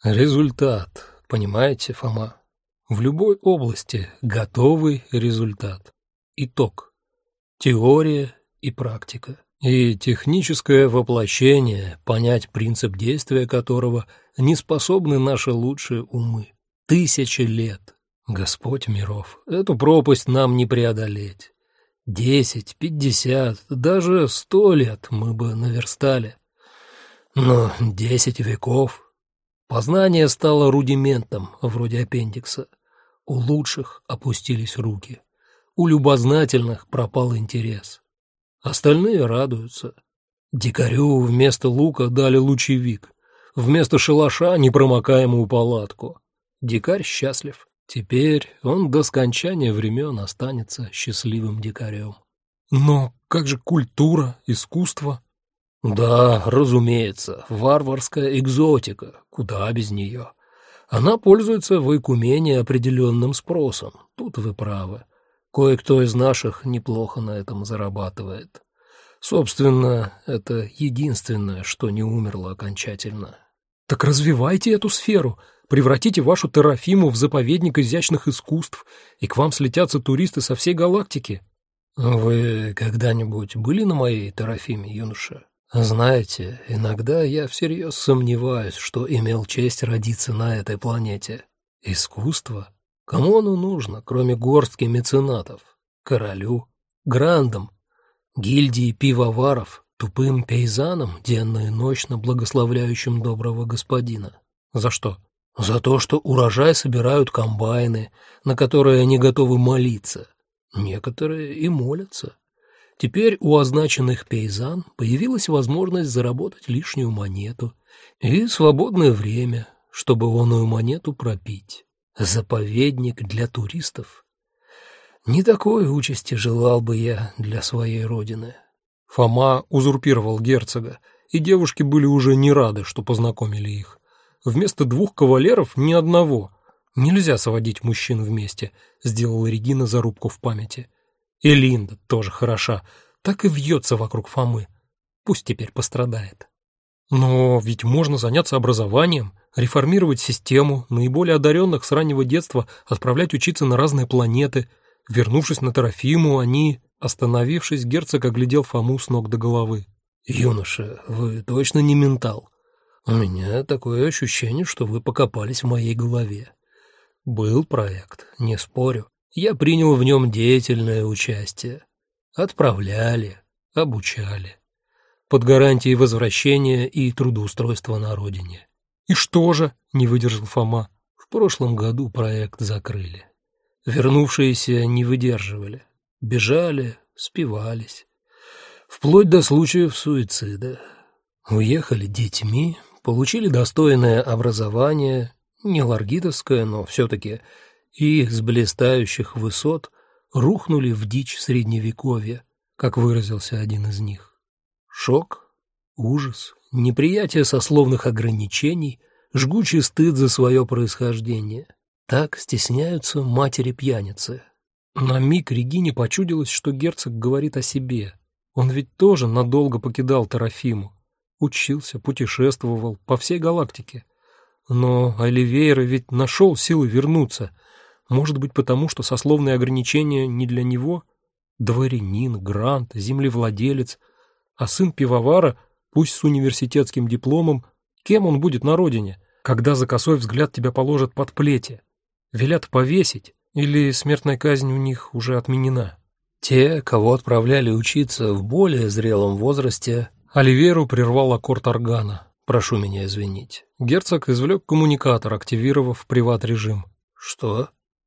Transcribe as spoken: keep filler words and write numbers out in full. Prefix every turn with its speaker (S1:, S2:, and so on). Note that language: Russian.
S1: Результат, понимаете, Фома? В любой области готовый результат. Итог. Теория и практика. И техническое воплощение, понять принцип действия которого не способны наши лучшие умы. Тысячи лет. Господь миров, эту пропасть нам не преодолеть. Десять, пятьдесят, даже сто лет мы бы наверстали. Но десять веков... Познание стало рудиментом, вроде аппендикса. У лучших опустились руки. У любознательных пропал интерес. Остальные радуются. Дикарю вместо лука дали лучевик, вместо шалаша непромокаемую палатку. Дикарь счастлив. Теперь он до скончания времен останется счастливым дикарем.
S2: Но как же культура, искусство?
S1: Да, разумеется, варварская экзотика, куда без нее. Она пользуется в Ойкумене определенным спросом, тут вы правы. Кое-кто из наших неплохо на этом зарабатывает. Собственно, это единственное, что не умерло окончательно.
S2: Так развивайте эту сферу, превратите вашу Терафиму в заповедник изящных искусств, и к вам слетятся туристы со всей галактики.
S1: Вы когда-нибудь были на моей Терафиме, юноша? Знаете, иногда я всерьез сомневаюсь, что имел честь родиться на этой планете. Искусство? Кому оно нужно, кроме горстки меценатов? Королю? Грандам? Гильдии пивоваров? Тупым пейзанам, денно и ночно благословляющим доброго господина?
S2: За что?
S1: За то, что урожай собирают комбайны, на которые они готовы молиться. Некоторые и молятся. Теперь у означенных пейзан появилась возможность заработать лишнюю монету и свободное время, чтобы оную монету пропить. Заповедник для туристов. Не такой участи желал бы я для своей родины.
S2: Фома узурпировал герцога, и девушки были уже не рады, что познакомили их. Вместо двух кавалеров ни одного. Нельзя сводить мужчин вместе, сделала Регина зарубку в памяти. И Линда тоже хороша, так и вьется вокруг Фомы. Пусть теперь пострадает. Но ведь можно заняться образованием, реформировать систему, наиболее одаренных с раннего детства отправлять учиться на разные планеты. Вернувшись на Терафиму, они... Остановившись, герцог оглядел Фому с ног до головы.
S1: «Юноша, вы точно не ментал? У меня такое ощущение, что вы покопались в моей голове. Был проект, не спорю. Я принял в нем деятельное участие. Отправляли, обучали. Под гарантией возвращения и трудоустройства на родине».
S2: «И что же?» — не выдержал Фома.
S1: «В прошлом году проект закрыли. Вернувшиеся не выдерживали. Бежали, спивались. Вплоть до случаев суицида. Уехали детьми, получили достойное образование, не ларгитовское, но все-таки, и с блистающих высот рухнули в дичь средневековья, как выразился один из них. Шок, ужас, неприятие сословных ограничений, жгучий стыд за свое происхождение. Так стесняются матери-пьяницы.
S2: На миг Регине почудилось, что герцог говорит о себе. Он ведь тоже надолго покидал Терафиму. Учился, путешествовал по всей галактике. Но Оливейра ведь нашел силы вернуться. Может быть, потому что сословные ограничения не для него? Дворянин, грант, землевладелец. А сын пивовара, пусть с университетским дипломом, кем он будет на родине, когда за косой взгляд тебя положат под плети? Велят повесить? Или смертная казнь у них уже отменена?
S1: Те, кого отправляли учиться в более зрелом возрасте...
S2: Оливейру прервал аккорд органа.
S1: Прошу меня извинить.
S2: Герцог извлек коммуникатор, активировав приват-режим.
S1: Что?